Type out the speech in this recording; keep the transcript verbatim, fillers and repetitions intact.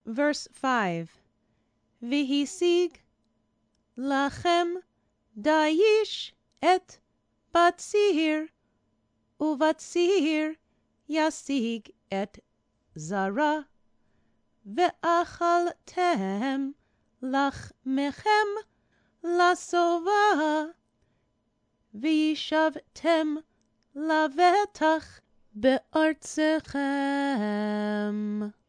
Verse five. V'hisig lachem dayish et batzir, uvatzir yasig et zara, ve'achaltem lachmechem lasova, v'yishavtem lavetach be'artzechem.